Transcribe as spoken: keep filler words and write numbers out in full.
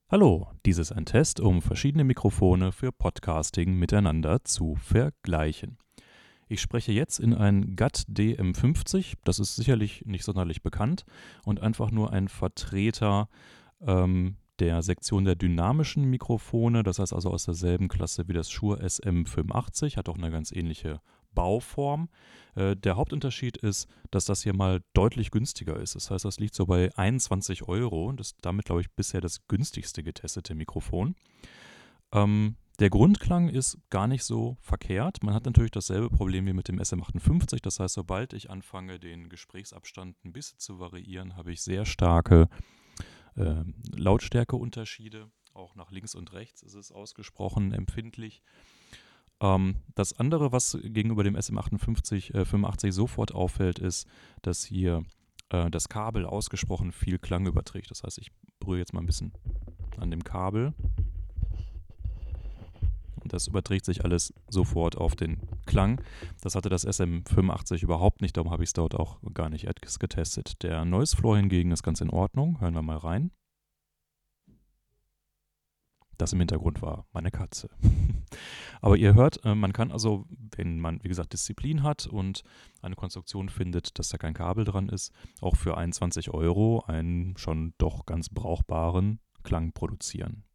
Hallo, dies ist ein Test, um verschiedene Mikrofone für Podcasting miteinander zu vergleichen. Ich spreche jetzt in ein G A T D M fünfzig, das ist sicherlich nicht sonderlich bekannt und einfach nur ein Vertreter ähm, der Sektion der dynamischen Mikrofone, das heißt also aus derselben Klasse wie das Shure S M fünfundachtzig, hat auch eine ganz ähnliche Bauform. Äh, der Hauptunterschied ist, dass das hier mal deutlich günstiger ist. Das heißt, das liegt so bei einundzwanzig Euro. Das ist damit, glaube ich, bisher das günstigste getestete Mikrofon. Ähm, der Grundklang ist gar nicht so verkehrt. Man hat natürlich dasselbe Problem wie mit dem S M achtundfünfzig. Das heißt, sobald ich anfange, den Gesprächsabstand ein bisschen zu variieren, habe ich sehr starke äh, Lautstärkeunterschiede. Auch nach links und rechts ist es ausgesprochen empfindlich. Ähm, das andere, was gegenüber dem S M achtundfünfzig, äh, fünfundachtzig sofort auffällt, ist, dass hier äh, das Kabel ausgesprochen viel Klang überträgt. Das heißt, ich berühre jetzt mal ein bisschen an dem Kabel. Und das überträgt sich alles sofort auf den Klang. Das hatte das S M fünfundachtzig überhaupt nicht, darum habe ich es dort auch gar nicht getestet. Der Noise Floor hingegen ist ganz in Ordnung. Hören wir mal rein. Das im Hintergrund war meine Katze. Aber ihr hört, man kann also, wenn man, wie gesagt, Disziplin hat und eine Konstruktion findet, dass da kein Kabel dran ist, auch für einundzwanzig Euro einen schon doch ganz brauchbaren Klang produzieren.